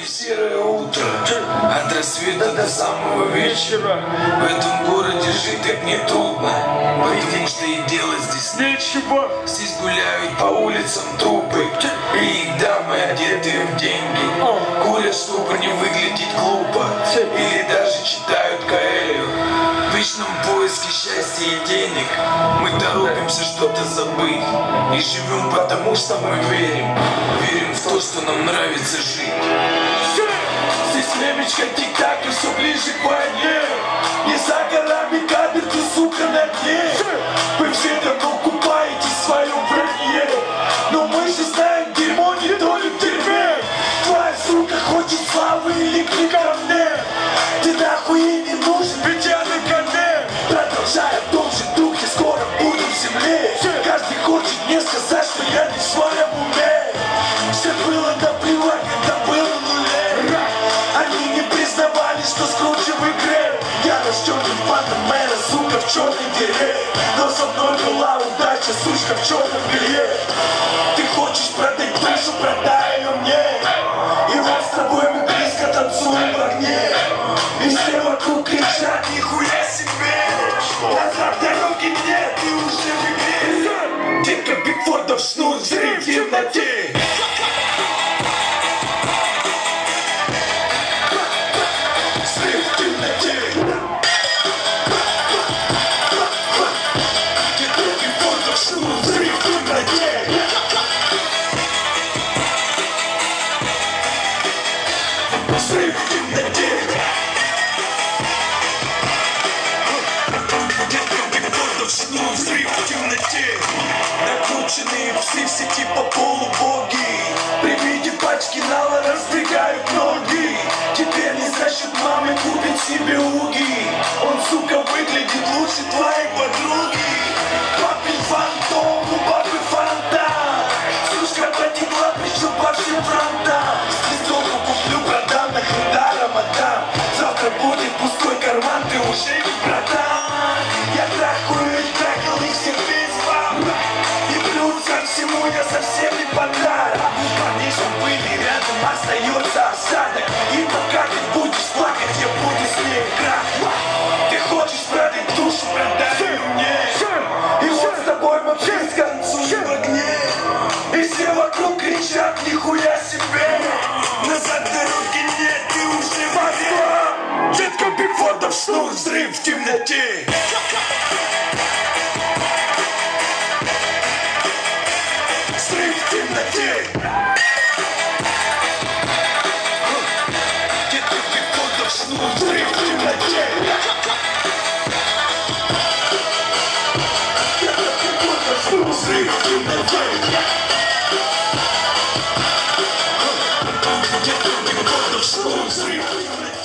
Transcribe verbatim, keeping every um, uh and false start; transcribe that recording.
Сегодня серое утро, от рассвета до самого вечера. В этом городе жить так нетрудно, потому что и делать здесь нечего. Здесь гуляют по улицам трупы, и их дамы, одетые в деньги, курят, чтобы не выглядеть глупо, или даже читают Коэлью. В вечном поиске счастья и денег мы торопимся что-то забыть и живем потому, что мы верим. Верим в то, что нам нравится жить. Здесь времечко тик-так, и все ближе к войне. Не за горами кабель, ты, сука, на дне. Вы все давно купаетесь в своем вранье, но мы же знаем, дерьмо не только в дерьме. Твоя сука хочет славы или клик ко мне. Ты нахуй ей не нужен, ведь я на коне. Продолжая в том же духе, скоро буду в земле. Каждый хочет мне сказать, что я не в своем уме. Все было наплевать, когда было нуле. Они не признавали, что скручу в игре. Я расчетный фантомена, сука, в черной дыре. Но со мной была удача, сучка в черном белье. Ты хочешь продать душу, продай ее мне. И вот с тобой мы близко танцуем в огне. И все вокруг кричат, нихуя себе. Назад дороги нет, ты уже в игре. Детка Бигфордов шнур, взрыв в темноте. Взрыв в темноте. Детка Бигфордов шнур, взрыв в темноте. Взрыв в темноте. Снова взрыв в темноте. Накрученные псы в сети по полу боги. При виде пачки нала раздвигают ноги. Теперь не за счет мамы купит себе уги. Он, сука, выглядит лучше твоей подруги. Папин фантом, у папы фонтан. Сучка потекла, причем по всем фронтам. Слезовку куплю, продам, нахрен даром отдам. Завтра будет пустой карман, ты уже не братан. Я трахую и трахал их всех без вам. И плюс ко всему я совсем не подарок. У парней, что были рядом, остается осадок. И пока ты будешь плакать, я буду с ней играть. Ты хочешь продать душу, продай ее мне. И вот с тобой мы близко танцуем в огне. И все вокруг кричат, нихуя себе. Назад дороги нет, ты уже в огне. Детка Бигфордов шнур, взрыв в темноте. Взрыв в темноте. Детка Бигфордов шнур, взрыв в темноте. Детка Бигфордов шнур, взрыв в темноте. Детка Бигфордов шнур, взрыв в темноте.